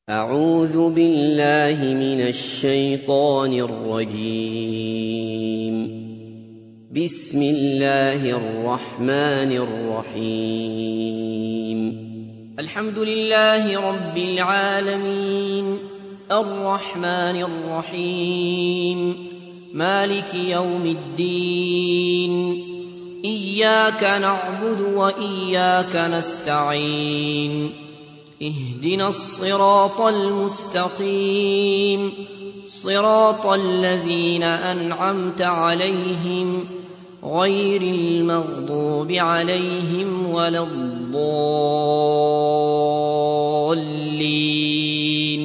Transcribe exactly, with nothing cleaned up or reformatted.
أعوذ بالله من الشيطان الرجيم. بسم الله الرحمن الرحيم. الحمد لله رب العالمين الرحمن الرحيم مالك يوم الدين. إياك نعبد وإياك نستعين. اهدنا الصراط المستقيم صراط الذين أنعمت عليهم غير المغضوب عليهم ولا الضالين.